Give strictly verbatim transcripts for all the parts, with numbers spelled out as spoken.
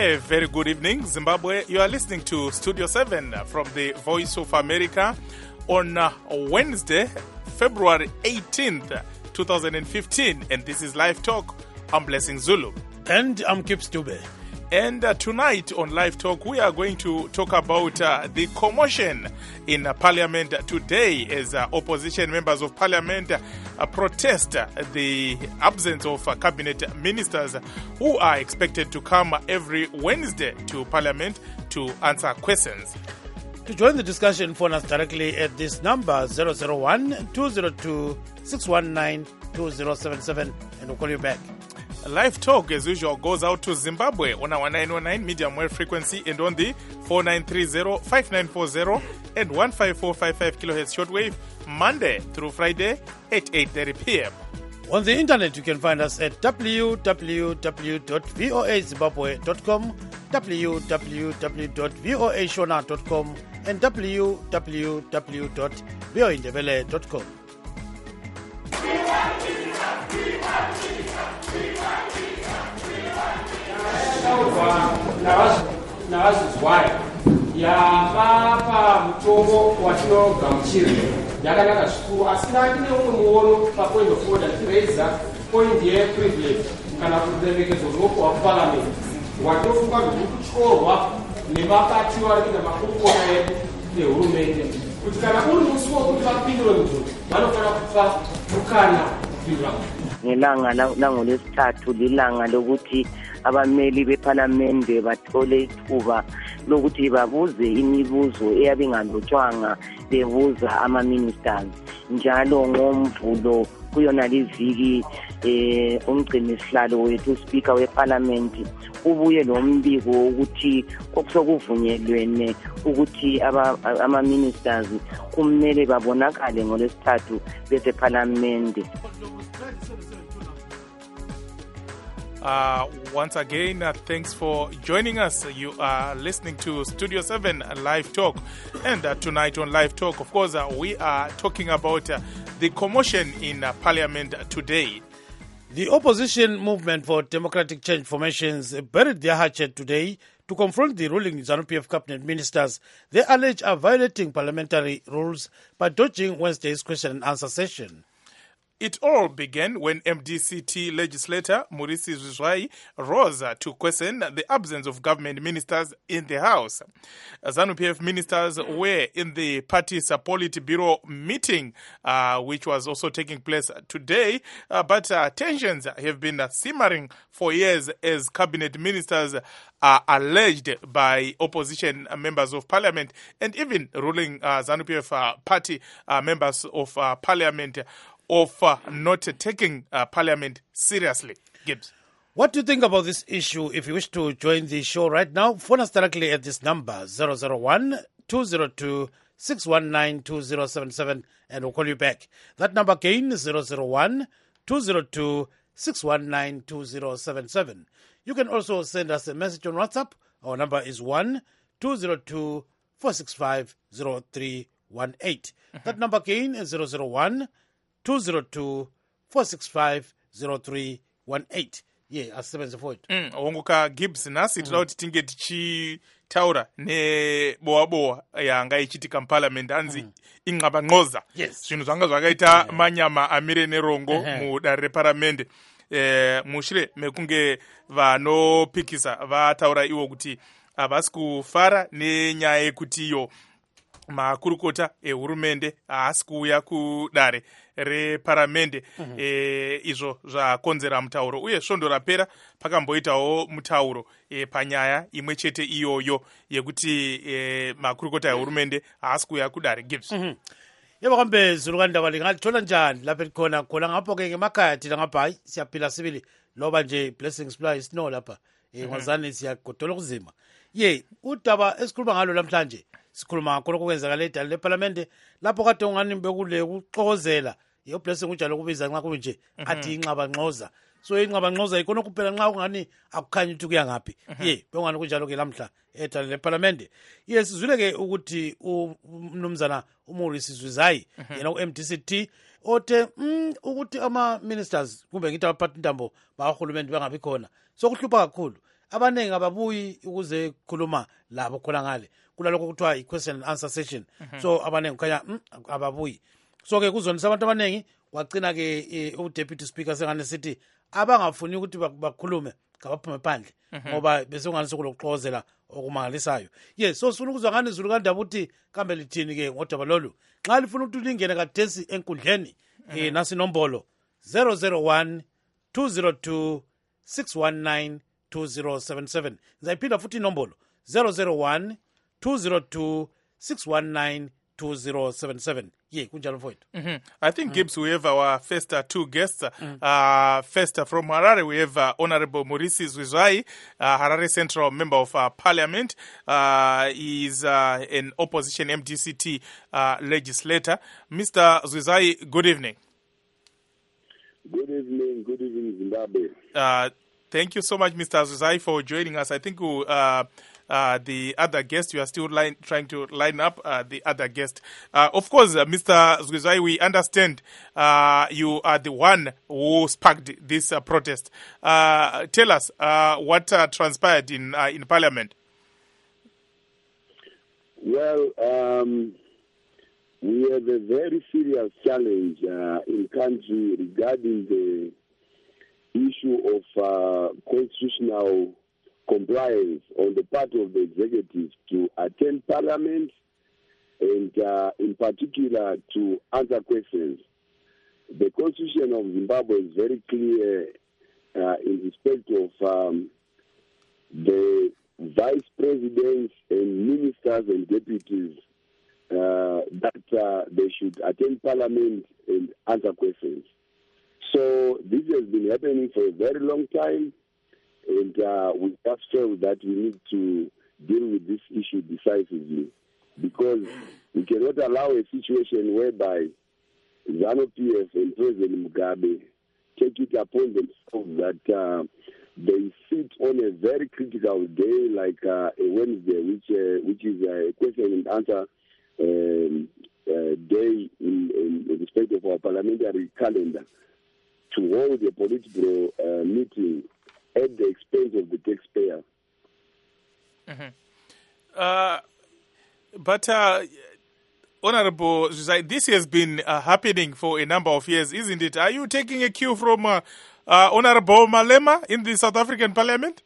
A very good evening, Zimbabwe. You are listening to Studio seven from the Voice of America on uh, Wednesday, February eighteenth, twenty fifteen. And this is Live Talk. I'm Blessing Zulu. And I'm Kip Stube. And uh, tonight on Live Talk, we are going to talk about uh, the commotion in uh, Parliament today as uh, opposition members of Parliament uh, protest uh, the absence of uh, cabinet ministers who are expected to come every Wednesday to Parliament to answer questions. To join the discussion, phone us directly at this number zero zero one, two zero two, six one nine, two zero seven seven and we'll call you back. Live Talk, as usual, goes out to Zimbabwe on our nine one nine medium wave frequency and on the four nine three zero, five nine four zero and one five four five five kilohertz shortwave, Monday through Friday at eight thirty p.m. On the internet, you can find us at w w w dot voa zimbabwe dot com, w w w dot voa shona dot com and w w w dot voa ndebele dot com. navazvizwayo yavapa mutongo watinogamuchira yakanaka zvikuru asi ndati neumwe muono papoint of order tiraiza point yeprivilege kana kuti remekedzo rinopiwa kuparamende watinofunga zviri kutyorwa nevakati vari kuita makurukota edu nehurumende kuti kana uri musi wokuti vapindure muzvo vanofanira kupa mukana kupindura ngelanga langolesithathu lilanga lokuthi abameli beParliament bathole ithuba lokuthi babuze imibuzo eyabingalotshwanga bebuza ama-ministers njalo ngomvulo kuyona liviki eh umgcinisihlalo wethu uSpeaker weParliament ubuye lombiko ukuthi okusokuvunyelwene ukuthi ama-ministers kumele babonakale ngolesithathu beseParliament. Uh, once again, uh, thanks for joining us. You are listening to Studio seven Live Talk. And uh, tonight on Live Talk, of course, uh, we are talking about uh, the commotion in uh, Parliament today. The opposition movement for democratic change formations buried their hatchet today to confront the ruling ZANU-P F cabinet ministers they allege are violating parliamentary rules by dodging Wednesday's question and answer session. It all began when M D C T legislator Murici Zuzwai rose to question the absence of government ministers in the House. ZANU-P F ministers were in the party's Politburo meeting, uh, which was also taking place today, uh, but uh, tensions have been uh, simmering for years as cabinet ministers are alleged by opposition members of parliament and even ruling uh, ZANU-P F uh, party uh, members of uh, parliament of uh, not taking uh, Parliament seriously. Gibbs. What do you think about this issue? If you wish to join the show right now, phone us directly at this number, zero zero one, two zero two, six one nine, two zero seven seven, and we'll call you back. That number again is zero zero one, two zero two, six one nine, two zero seven seven. You can also send us a message on WhatsApp. Our number is one, two zero two, four six five, zero three one eight. Mm-hmm. That number again is zero zero one, two zero two, four six five, zero three one eight. Yeah, asebenze for it. Mm, wongoka Gibbs nasi tinoda kuti tinge tichitaura nebowa-bowa yanga ichitika muparliament anzi mm. inqabanqoza. Yes. Zvinhu zvanga zvakaita yeah. manyama amire nerongo uh-huh. mudare reparamende. Eh, mushure mekunge vanopikisa vataura iwo kuti havasi kufara nenyaya yekuti iyo makurukota ehurumende haasi kuuya kudare reparamende mm-hmm. e, izvo zvakonzera mutauro uye svondo rapera pakamboitawo mutauro e, panyaya imwe chete iyoyo yekuti e, makurukota ehurumende haasi kuuya kudare. Gibbs. Mm-hmm. Yebo kambe Zulu kandaba lingathola njani lapha khona khona ngapho ke ngemakhaya thina ngapha siyaphila sibili loba nje blessing supply sino lapha eh ngazani siyagodola kuzima ye udaba esikhuluma ngalo namhlanje sikhuluma khona okwenzakala edala leParliament lapho kade ungani bekule ukuxokozela yo blessing unjalo kubiza nxa kunje athi inqaba nqoza so inqaba nqoza ikona kuphela nxa ungani akukhanyi ukuthi kuya ngapi ye bengani kunjalo ke lamhla edala leParliament yes sizwile ke ukuthi umnumzana uMaurice Zuzwai yena u-M D C T othe mm, ukuthi ama ministers kumbe ngithi abaphathi intambo bahulumende bangabi khona sokuhlupha kakhulu abaningi ababuyi ukuze khuluma labo khona ngale kulalokho kuthiwa i-question and answer session. So abaningi kukhanya mm, ababuyi. So-ke kuzonisa abantu abaningi kwagcina-ke u-deputy speaker sengane sithi abangafuni ukuthi bakhulume kabaphume phandle ngoba bese ungani sokulokuxokozela okumangalisayo. Ye so sifuna ukuzwa ngani Zulu kaNdaba uthi kambe lithini-ke ngodaba lolu nxa lifuna ukuthi lingene kadesi enkundleni um nasi inombolo zero zero one two zero two six one nine two zero seven seven. Ngizayiphinda futhi inombolo zero zero one two zero two six one nine two zero seven seven. Ye kunjalo mfowethu. Mm-hmm. I think, Gibbs, we have our first uh, two guests. Mm. Uh, first, uh, from Harare, we have uh, Honorable Murisi Zwizwayi, uh, Harare Central Member of uh, Parliament. Uh, he is uh, an opposition M D C T uh, legislator. Mister Zwizwayi, good evening. Good evening. Good evening, Zimbabwe. Uh, thank you so much, Mister Zwizwayi, for joining us. I think we uh, Uh, the other guest, you are still line, trying to line up uh, the other guest. Uh, of course, uh, Mister Zwizwayi, we understand uh, you are the one who sparked this uh, protest. Uh, tell us uh, what uh, transpired in uh, in Parliament. Well, um, we have a very serious challenge uh, in country regarding the issue of uh, constitutional compliance on the part of the executive to attend Parliament and uh, in particular to answer questions. The Constitution of Zimbabwe is very clear uh, in respect of um, the vice presidents and ministers and deputies uh, that uh, they should attend Parliament and answer questions. So this has been happening for a very long time. And uh, we just felt that we need to deal with this issue decisively because we cannot allow a situation whereby ZANU-P F and President Mugabe take it upon themselves that uh, they sit on a very critical day like uh, a Wednesday, which uh, which is a question and answer um, uh, day in, in respect of our parliamentary calendar, to hold a political uh, meeting at the expense of the taxpayer. Mm-hmm. Uh, but, uh, Honorable Zwizwayi, this has been uh, happening for a number of years, isn't it? Are you taking a cue from uh, uh, Honorable Malema in the South African Parliament?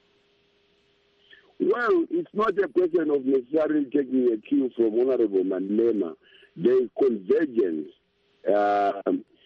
Well, it's not a question of necessarily taking a cue from Honorable Malema. There is convergence Uh,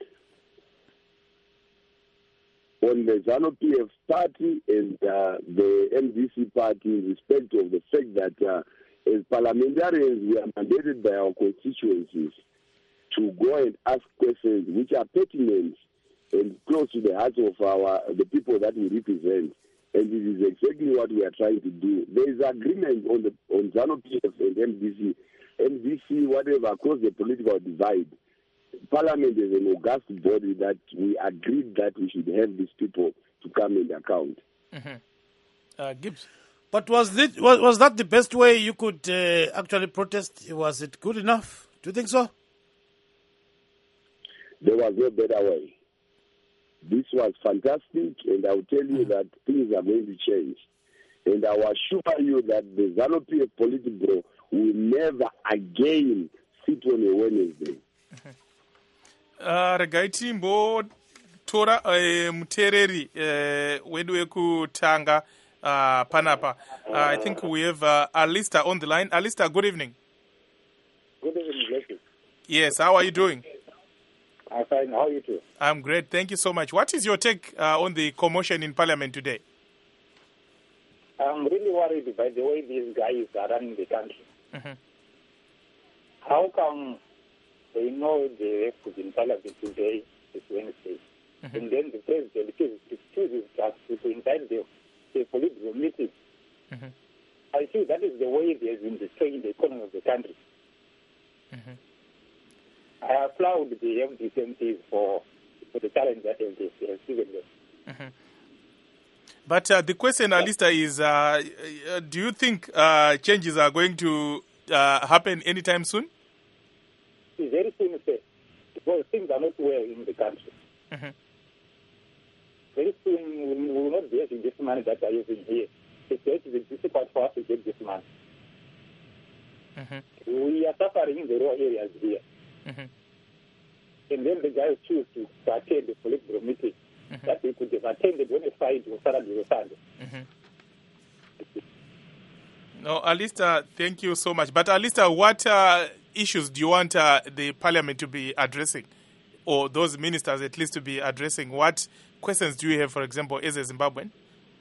on the ZANU-P F party and uh, the M D C party in respect of the fact that uh, as parliamentarians we are mandated by our constituencies to go and ask questions which are pertinent and close to the hearts of our the people that we represent. And this is exactly what we are trying to do. There is agreement on the on ZANU-P F and M D C, M D C, whatever, across the political divide. Parliament is an august body that we agreed that we should have these people to come in account. Mm-hmm. Uh, Gibbs. But was, it, was, was that the best way you could uh, actually protest? Was it good enough? Do you think so? There was no better way. This was fantastic, and I will tell you mm-hmm. that things are going to change. And I will assure you that the ZANU-P F Politburo will never again sit on a Wednesday. Mm-hmm. Uh, regaiti mbo tora uh, mutereri uh, wedu wekutanga uh, panapa. Uh, I think we have uh, Alista on the line. Alista, good evening. Good evening, Leslie. Yes, how are you doing? I'm fine. How are you too? I'm great. Thank you so much. What is your take uh, on the commotion in Parliament today? I'm really worried by the way these guys are running the country. Mm-hmm. How come they know they have to be in Parliament today, it's Wednesday, mm-hmm. and then the president chooses us to invite the, the political meeting? Mm-hmm. I think that is the way they have been destroying the economy of the country. Mm-hmm. I applaud the M D C M Ps for, for the challenge that they have given them. Mm-hmm. But uh, the question, Alista, is uh, do you think uh, changes are going to uh, happen anytime soon? Very soon, sir, because things are not well in the country. Mm-hmm. very soon we will not be having this money that are using here. It's going to be difficult for us to get this money. Mm-hmm. We are suffering in the raw areas here. Mm-hmm. And then the guys choose to, to attend the political meeting mm-hmm. that they could have attended when the fight was Saturday or Sunday. Mm-hmm. No, Alistair, thank you so much. But Alistair, what uh, issues do you want uh, the parliament to be addressing, or those ministers at least to be addressing? What questions do you have, for example, as a Zimbabwean?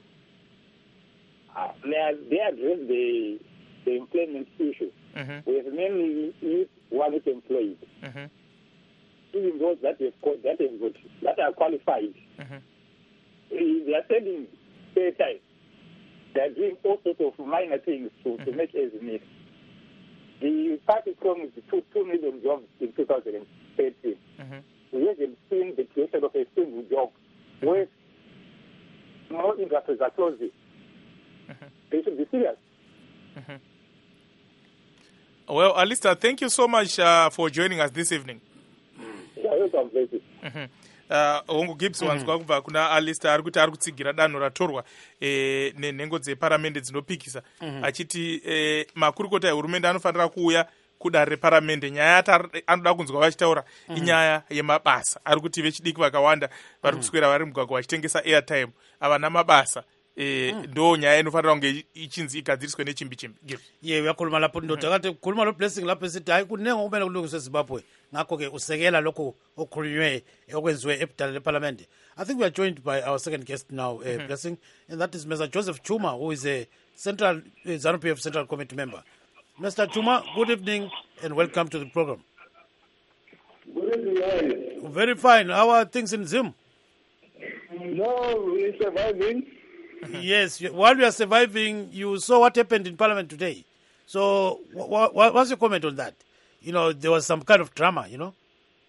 Uh, they, they address the, the employment issue. Mm-hmm. We have mainly youth who are not employed. Mm-hmm. Even those that have got, that have got, that are qualified, mm-hmm. they are spending spare time. They are doing all sorts of minor things to, mm-hmm. to make ends meet. The party promised two, two million jobs in two thousand thirteen. Mm-hmm. We haven't seen the creation of a single job where no industries are closing. Mm-hmm. They should be serious. Mm-hmm. Well, Alistair, thank you so much uh, for joining us this evening. Yeah, welcome, Blessing. Mm-hmm. Uh, hongu Gibbs mm-hmm. wanzwa kubva kuna Alistair ari kuti ari kutsigira danho ratorwa eh, nenhengo dzeparamende dzinopikisa mm-hmm. achiti eh, makurukota ehurumende anofanira kuuya kudare reparamende. Nyaya yati anoda kunzwa vachitaura mm-hmm. inyaya yemabasa. Ari kuti vechidiki vakawanda vari kuswera vari mugwagwa vachitengesa airtime avana mabasa. Eh, mm. ndo nyaya inofanira kunge ichinzi igadziriswe nechimbi chimbi. Ye uyakhuluma lapho ndo takati khuluma lo Blessing lapho esithi hayi kunengo kumele kulungiswe Zimbabwe. Ngakho ke usekela lokho okhulunywe okwenziwe ebudala leparliament. I think we are joined by our second guest now, uh, mm-hmm. Blessing, and that is Mister Joseph Chuma, who is a central uh, ZANU P F Central Committee member. Mister Chuma, good evening and welcome to the program. Good evening. Very fine. How are things in Zim? No, we're surviving. Yes, while we are surviving, you saw what happened in Parliament today. So, wh- wh- what's your comment on that? You know, there was some kind of drama, you know?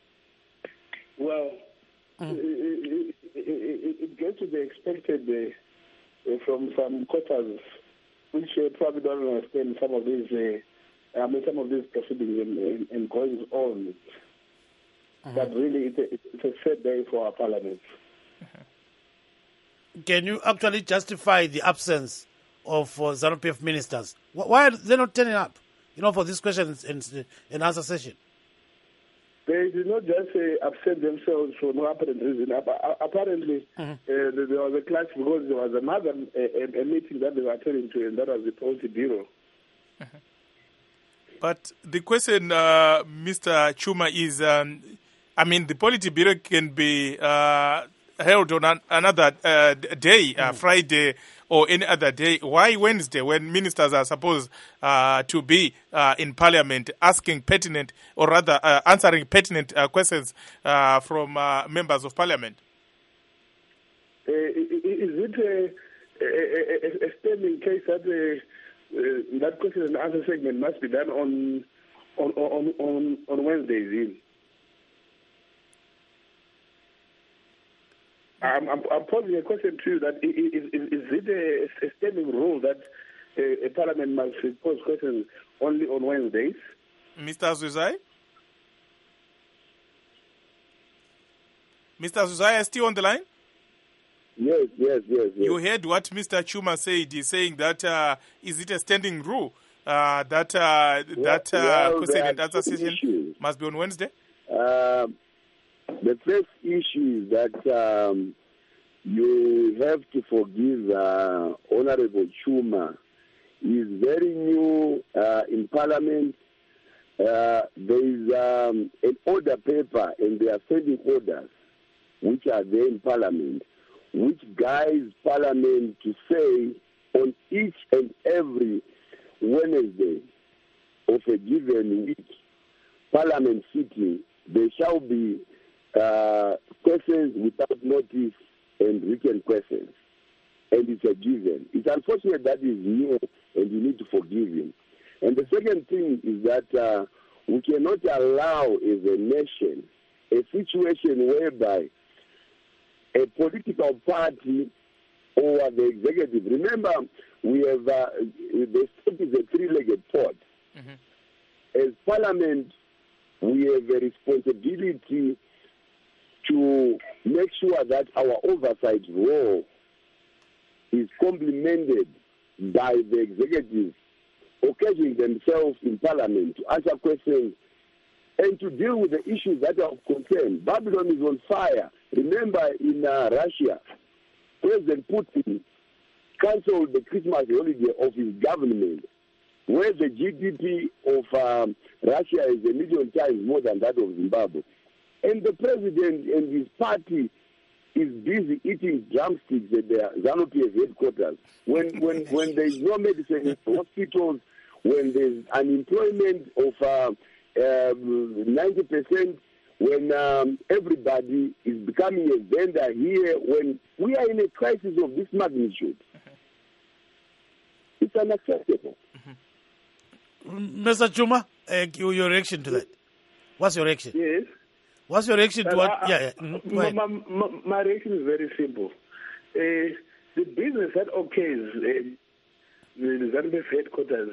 Well, mm. it, it, it, it gets to be expected uh, from some quarters, which uh, probably don't understand some of these, uh, I mean, some of these proceedings and, and, and going on. Mm-hmm. But really, it's a, it's a sad day for our Parliament. Mm-hmm. Can you actually justify the absence of uh, ZANU P F ministers? Why are they not turning up, you know, for this question and, and answer session? They did not just uh, absent themselves for no apparent reason. Apparently, mm-hmm. uh, there was a clash because there was another uh, a meeting that they were attending to, and that was the Policy Bureau. Mm-hmm. But the question, uh, Mister Chuma, is, um, I mean, the Policy Bureau can be uh, held on an, another uh, day, uh, mm. Friday or any other day. Why Wednesday when ministers are supposed uh, to be uh, in Parliament asking pertinent or rather uh, answering pertinent uh, questions uh, from uh, members of Parliament? Uh, is it a, a, a, a standing case that uh, uh, that question and answer segment must be done on on on on, on Wednesdays? In? I'm, I'm, I'm posing a question to you that is, is, is it a, a standing rule that a, a parliament must pose questions only on Wednesdays? Mister Zuzai? Mister Zuzai is still on the line? Yes, yes, yes, yes. You heard what Mister Chuma said. He's saying that uh, is it a standing rule uh, that uh, well, that uh, well, question and answer session must be on Wednesday? Uh, The first issue is that um, you have to forgive uh, Honorable Chuma. He is very new uh, in Parliament. Uh, there is um, an order paper, and they are sending orders, which are there in Parliament, which guides Parliament to say on each and every Wednesday of a given week, Parliament sitting, there shall be Uh, questions without notice and written questions. And it's a given. It's unfortunate that he's new and you need to forgive him. And the second thing is that uh, we cannot allow as a nation a situation whereby a political party or the executive, remember we have, uh, the state is a three-legged pot. Mm-hmm. As Parliament, we have a responsibility to make sure that our oversight role is complemented by the executives occasioning themselves in Parliament to answer questions and to deal with the issues that are of concern. Babylon is on fire. Remember, in uh, Russia, President Putin cancelled the Christmas holiday of his government, where the G D P of um, Russia is a million times more than that of Zimbabwe. And the president and his party is busy eating drumsticks at the ZANU-P F headquarters. When, when, when there is no medicine in hospitals, when there's unemployment of uh, uh, ninety percent, when um, everybody is becoming a vendor here, when we are in a crisis of this magnitude, it's unacceptable. Mister Chuma, uh, your reaction to that? What's your reaction? Yes. What's your reaction to Uh, what? uh, Yeah, yeah. Mm, go my, ahead. my, my, my reaction is very simple. Uh, the business that occurs in the ZANU-P F headquarters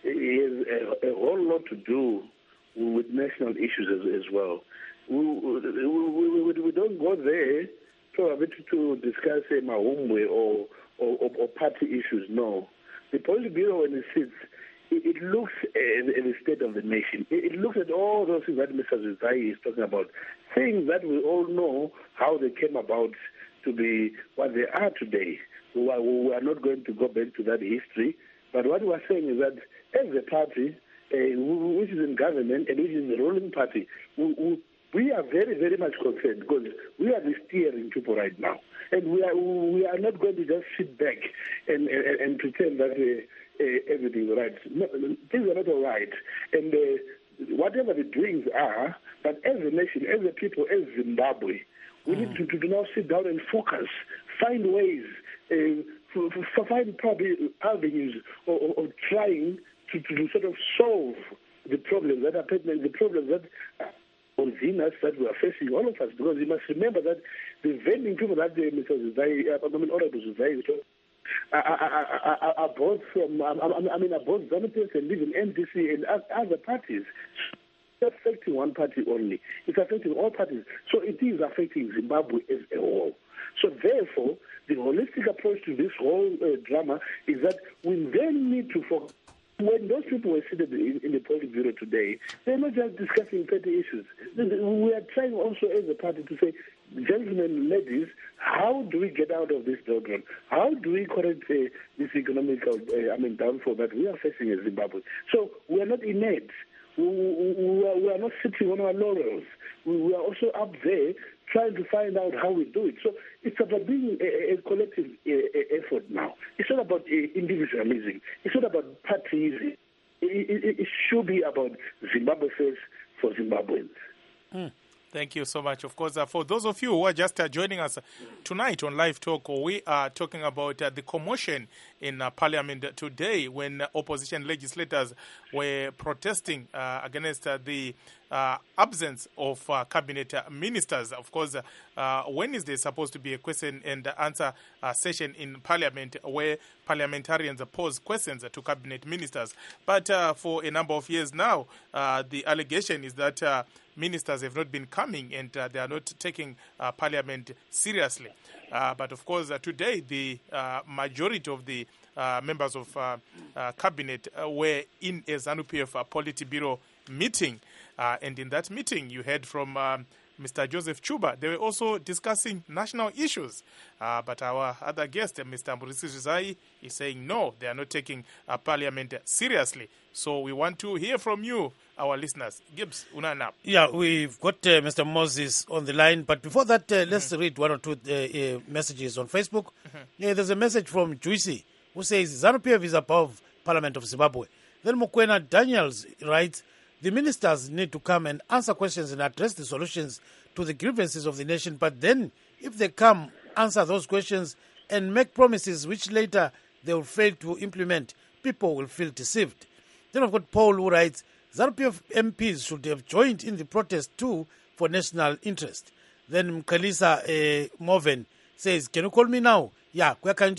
has a, a whole lot to do with national issues as, as well. We, we, we, we, we don't go there probably to, to discuss uh, Mahumwe or, or, or, or party issues, no. The Politburo, when it sits, it, it looks at, at the state of the nation. It, it looks at all those things that Mister Zizai is talking about, things that we all know how they came about to be what they are today. We are, we are not going to go back to that history, but what we are saying is that as a party, uh, which is in government and which is the ruling party, we, we, we are very, very much concerned because we are the steering people right now. And we are we are not going to just sit back and, and, and pretend that uh, uh, everything is right. No, things are not all right. And uh, whatever the doings are, but as a nation, as a people, as Zimbabwe, we mm. need to, to now sit down and focus, find ways, uh, for, for find probably avenues of, of, of trying to, to sort of solve the problems that are pertinent, the problems that are within us that we are facing, all of us, because you must remember that the vending people that uh, Mister Zizai, uh, I mean, Honorable Zizai, are, are, are, are both from, I mean, are both ZANU-P F and even M D C and other parties. It's affecting one party only. It's affecting all parties. So it is affecting Zimbabwe as a whole. So therefore, the holistic approach to this whole uh, drama is that we then need to focus. When those people were seated in, in the Politburo today, they're not just discussing petty issues. We are trying also as a party to say, gentlemen, ladies, how do we get out of this doldrum? How do we correct uh, this economical, uh, I mean, downfall that we are facing in Zimbabwe? So we are not inept. We, we, we, are, we are not sitting on our laurels. We, we are also up there trying to find out how we do it. So it's about being a, a collective a, a effort now. It's not about uh, individualism. It's not about parties. It, it, it should be about Zimbabwe first for Zimbabweans. Mm. Thank you so much. Of course, uh, for those of you who are just uh, joining us tonight on Live Talk, we are talking about uh, the commotion in uh, Parliament today when uh, opposition legislators were protesting uh, against uh, the uh, absence of uh, cabinet uh, ministers. Of course, uh, uh, Wednesday is supposed to be a question and answer uh, session in Parliament where parliamentarians pose questions to cabinet ministers. But uh, for a number of years now, uh, the allegation is that uh, ministers have not been coming and uh, they are not taking uh, Parliament seriously. Uh, but of course, uh, today the uh, majority of the uh, members of uh, uh, cabinet uh, were in a ZANU-P F uh, Politburo meeting. Uh, and in that meeting, you heard from um, Mister Joseph Chuba. They were also discussing national issues. Uh, but our other guest, uh, Mister Murisi Zizai, is saying no, they are not taking uh, Parliament seriously. So we want to hear from you, our listeners. Gibbs, Unana. Yeah, we've got uh, Mister Moses on the line. But before that, uh, let's mm-hmm. read one or two uh, uh, messages on Facebook. Mm-hmm. Yeah, there's a message from Juicy who says, ZANU-P F is above Parliament of Zimbabwe. Then Mukwena Daniels writes, the ministers need to come and answer questions and address the solutions to the grievances of the nation. But then, if they come, answer those questions and make promises which later they will fail to implement, people will feel deceived. Then I've got Paul who writes, ZANU-P F M Ps should have joined in the protest too for national interest. Then Mkalisa uh, Moven says, can you call me now? Yeah, then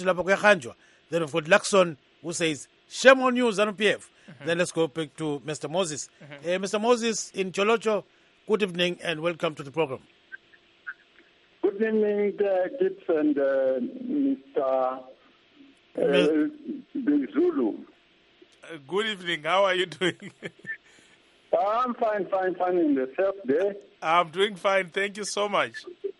we've got Lakson who says, shame on you, ZANU-P F. Mm-hmm. Then let's go back to Mister Moses. Mm-hmm. Uh, Mister Moses in Cholocho, good evening and welcome to the program. Good evening, uh, Gibbs and uh, Mister Uh, Zulu. Uh, good evening. How are you doing? I'm fine, fine, fine. In the self there. I'm doing fine. Thank you so much.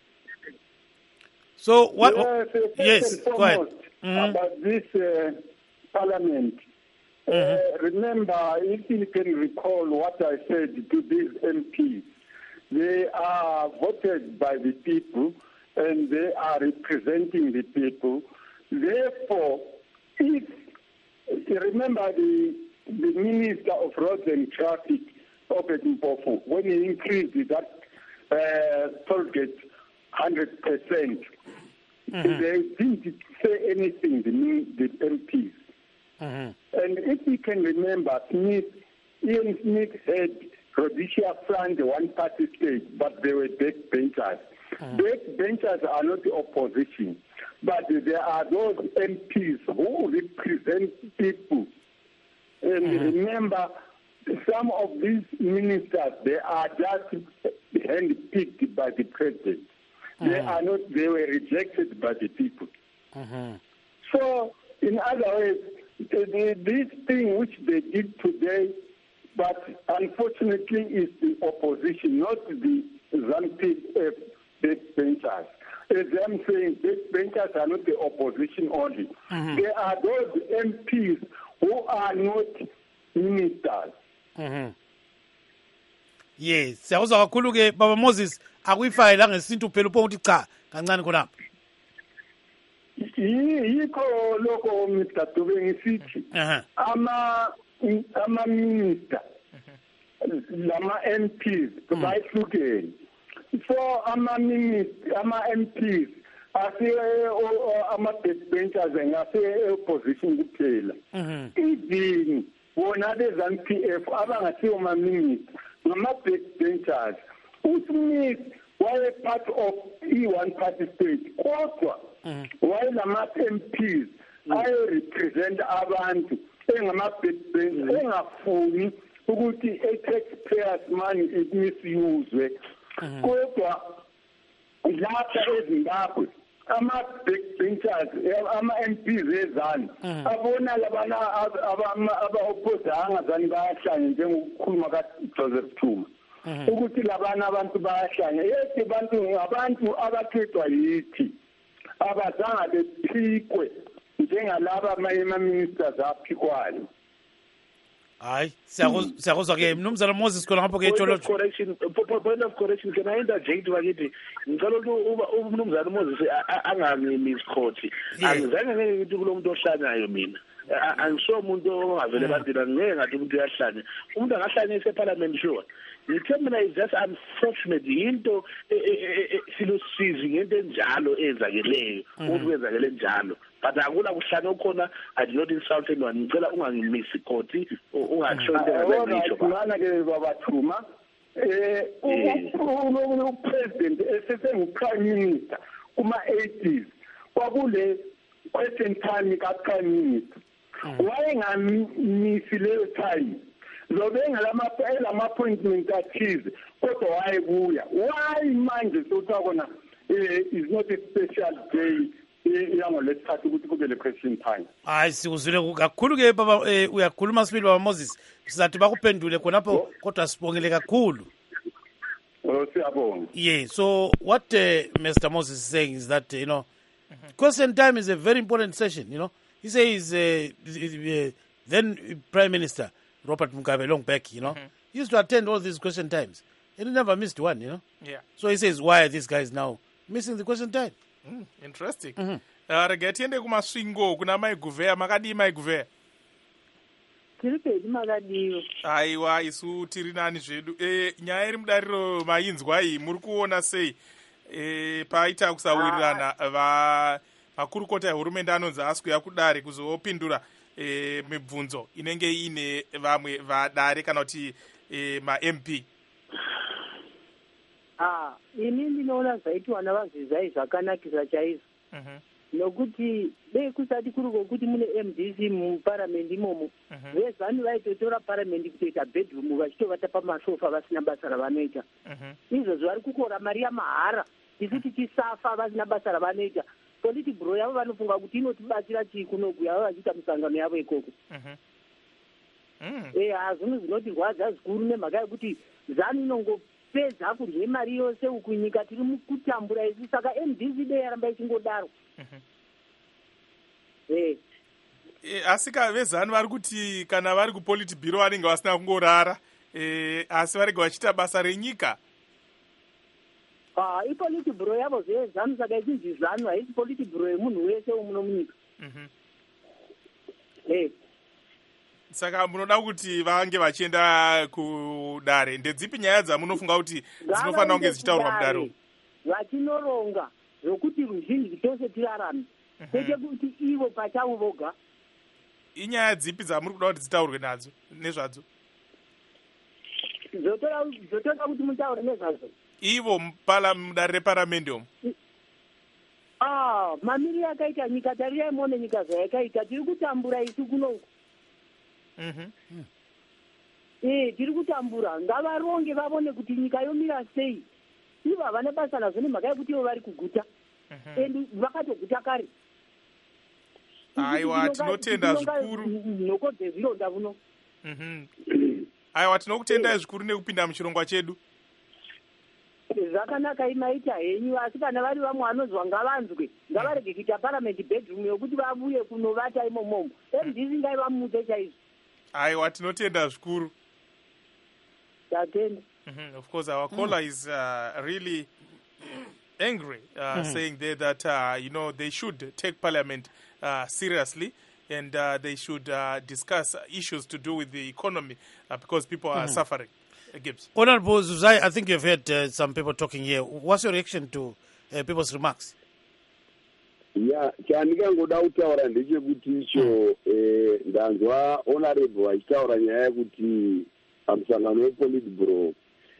So what? Yes, uh, Yes, go ahead. Mm-hmm. About this uh, parliament. Mm-hmm. Uh, remember, if you can recall what I said to these M Ps, they are voted by the people and they are representing the people. Therefore, if you remember the the Minister of Roads and Traffic, Obed Mpofu, when he increased that uh, toll gate one hundred percent, mm-hmm. they didn't say anything, the, the M Ps. Mm-hmm. And if you can remember, Smith, Ian Smith had Rhodesia Front, the one-party state, but they were backbenchers. Mm-hmm. Backbenchers are not the opposition, but there are those M Ps who represent people. And mm-hmm. remember, some of these ministers, they are just handpicked by the president. Mm-hmm. They are not, they were rejected by the people. Mm-hmm. So, in other words, the, the, this thing which they did today, but unfortunately is the opposition, not the ZANU-P F backbenchers. As I'm saying, backbenchers are not the opposition only. Mm-hmm. There are those M Ps who are not ministers. Mm-hmm. Yes, siyawuzwa kakhulu ke Baba Moses akuyifile la ngesintu phela upho ukuthi cha kancane khona. Yikho lokho Mister Dube ngisithi ama ama minister lama M Ps bayihlukene. So ama minister ama M Ps ase ama backbenchers ngase opposition kuphela. Even bona le ZANU-P F abangasiyo ma minister nama backbenchers. uSmith were part of E one party state kodwa while ama M Ps ay represent abantu engama backbenchers engafuni ukuthi a taxpayers money is misused. Kodwa lapha eZimbabwe ama backbenchers ama M Ps ezani abona labana aba opposanga zani bayahlanya njengokukhuluma ka Joseph Thuma ukuthi labana abantu bayahlanya yethi abantu ngabantu abakhethwa yithi abazanga bephikwe njengalaba ama ministers aphikwayo. Hayi siyakuzwa ke mnumzana Moses khona ngapho ke tsholo correction point of correction can I interject bakithi ngicela ukuthi umnumzana Moses angami misquote angizange ngeke ngithi kulomuntu ohlanyayo mina angisho umuntu ongavele bandila ngeke ngathi umuntu uyahlanya umuntu angahlanya eseparliament sure ngithe mina is just unfortunate into silusizi ngento enjalo ezakeleyo umuntu wenzakele njalo but akula kuhlanya okhona I did not insult anyone ngicela ungangimisi koti ungakusho into engabengisho bana ke babathuma eh u president esesengu prime minister kuma eighties kwakule question time ka prime minister wayengamisi leyo time zobenga lama lama appointment athize kodwa wayebuya why manje sothakona is not a special day yango lesithathu ukuthi kube le question time. Hayi sikuzwile kakhulu ke baba uyakhuluma sibili Baba Moses sizathi bakuphendule khonapho kodwa sibongele kakhulu. Oh siyabonga. Yeah, so what uh, Mister Moses is saying is that uh, you know mm-hmm. question time is a very important session, you know. He says uh, uh, then Prime Minister Robert Mugabe long back, you know, mm-hmm. he used to attend all these question times and he never missed one, you know. Yeah. So he says, why are these guys now missing the question time? Mm, interesting. Mm-hmm. Uh, regetiende kumaswingo kuna maiguvea makadi maiguvea. Tiripedi makadiyo. Aiwa isu tiri nani zvedu. Eh nyaya iri mudariro mainzwa iyi muri kuona sei eh paita kusawirirana va makurukota ehurumende anonzi asikuya kudare kuzopindura eh mibvunzo inenge ine vamwe vadare kana kuti eh ma M P. Ah, ini ndinoona zaitwa navazizai zvakanakisa chaizvo. Mhm. Nokuti bekusati kuri kokuti mune M D C muparliament imomo vezani vaitotora parliament kutoita bedroom vachitovata pamasofa vasina basa ravanoita izvozvo vari kukora mari yamahara tisu tichisafa vasina basa ravanoita. Politburo yavo vanofunga kuti inotibatsira tii kunoku yavo vachiita misangano yavo ikoko. eya zvinhu zvinotirwadza zvikuru nemhaka yekuti zanu inongopedza kurye mari yose uku nyika tiri mukutambura isi. Saka M D C dei yaramba ichingodaro. eh asika vezanu vari kuti kana vari kupolitburo vanenge vasina kungorara eh asi varege vachiita basa renyika. Ah, ipolitburo yavo zvezanu saka ichinzi zanu haisi politburo yemunhu wese womuno munyika. eh Saka munoda kuti vange vachienda kudare. Ndedzipi nyaya dzamunofunga kuti dzinofanira kunge dzichitaurwa mudare? Vachinoronga zvokuti ruzhinji tose tirarame. Kwete kuti ivo pachavo voga. Inyaya dzipi dzamuri kuda kuti dzitaurwe nadzo nezvadzo? Zotoda kuti mutaure nezvadzo. Ivo mudare reparamende umu. Ah, mamiri yakaita nyika tarirai muone nyika zvayakaita. Tiri kutambura isi kunoku. Mhm. Eh, tiri kutambura. Ngavaronge vavone kuti nyika yomira sei. Ivo havana basa nazvo nemhaka yekuti ivo vari kuguta. Endi vakatoguta kare. Aiwa, tinotenda zvikuru. Nhoko dzezvironda vuno. Mhm. Aiwa, tinokutendai zvikuru nekupinda muchirongwa chedu. Zvakanaka imaita henyu, asi kana vari vamwe vanozwa ngavanzwe. Ngavarege kuita parliament bedroom yokuti vabuye kunovata imomomo. M D C ngaivamudze chaizvo. Aiwa, tinotenda zvikuru. Tatenda. Mm-hmm. Of course, our caller mm. is uh, really angry, uh, mm. saying there that, uh, you know, they should take parliament uh, seriously and uh, they should uh, discuss issues to do with the economy uh, because people are mm. suffering. Uh, Gibbs. Honorable Zuzai, I think you've heard uh, some people talking here. What's your reaction to uh, people's remarks? Yeah, chandikangoda kutaura ndechekuti icho ndanzwa honorable achitaura nyaya yekuti pamusangano wepolitburo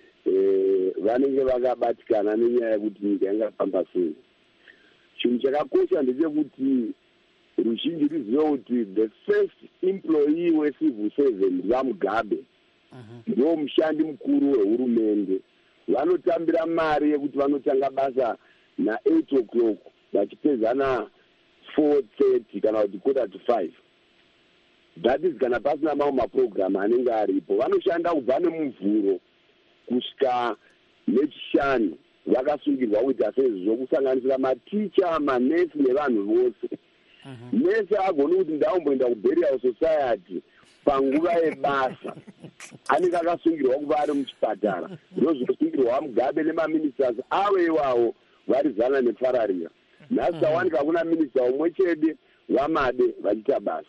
vanenge vakabatikana nenyaya yekuti nyika ingafamba sei. Chinhu chakakosha ndechekuti ruzhinji ruzive kuti the first employee wecivil servant vamugabe ndiwo mushandi mukuru wehurumende. Vanotambira mari yekuti vanotanga basa na-eight o'clock vachipedzana four thirty kana kuti quarter to five. That is kana pasina mamwe maprogramu anenge aripo. Vanoshanda kubva nemuvhuro kusvika nechishanu vakasungirwa kuita sezvo kusanganisira maticha, manesi nevanhu vose. Nesi agoni kuti ndaumboenda kuburial society panguva yebasa anenge akasungirwa kuva ari muchipatara. Ndozvinosungirwa mugabe nemaministers avo iwawo vari zana nefararira. Nhasi tawanika kuna minista umwe chete vamade vachiita basa.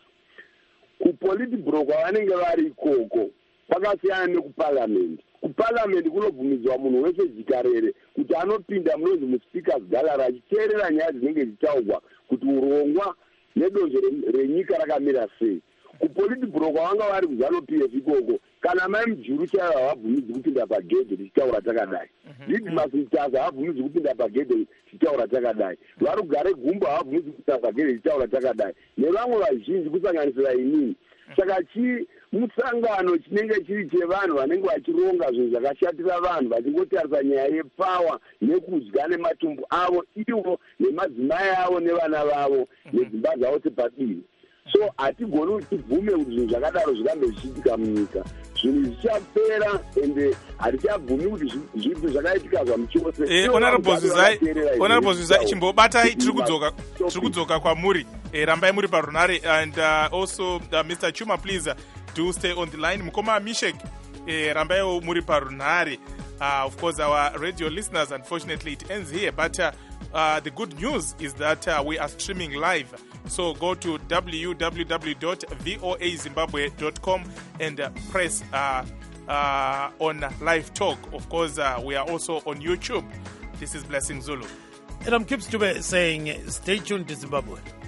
Kupolitburo kwavanenge vari ikoko kwakasiyana nekuparliament. Kuparliament kunobvumidzwa munhu wese jikarere kuti anopinda munonzi muspeakers gallery achiteerera nyaya dzinenge dzichitaurwa kuti urongwa nedonzvo renyika rakamira sei. Kupolitburo kwavanga vari kuZANU-P F ikoko kana mai mujuru chaivo havabvumidzi kupinda pagedhe tichitaura takadai. Didmus Mutaza havabvumidzi kupinda pagedhe tichitaura takadai. Vari kugare gumbo havabvumidzi kupinda pagedhe tichitaura takadai. Nevamwe vazhinji kusanganisira inini. Saka chi musangano chinenge chiri chevanhu vanenge vachironga zvinhu zvakashatira vanhu vachingotarisa nyaya yepawa nekudya nematumbu avo ivo nemadzimai avo nevana vavo nedzimba dzavo sepadivi. So hatigoni kuti tibvume kuti zvinhu zvakadaro zvirambe zvichiitika munyika. Zvinhu zvichapera ende hatichabvumi kuti zvipi zvakaitika zvamuchose. Honorable Zuzai, chimbobatai tiri kudzoka kwamuri. Rambai muri parunare. And uh, also uh, Mister Chuma, please uh, do stay on the line. Mukoma Mishek, rambai muri parunare. Uh, of course, our radio listeners, unfortunately, it ends here. But uh, uh, the good news is that uh, we are streaming live. So go to w w w dot voa zimbabwe dot com and uh, press uh, uh, on live talk. Of course, uh, we are also on YouTube. This is Blessing Zulu. And I'm Gibbs Dube saying, stay tuned to Zimbabwe.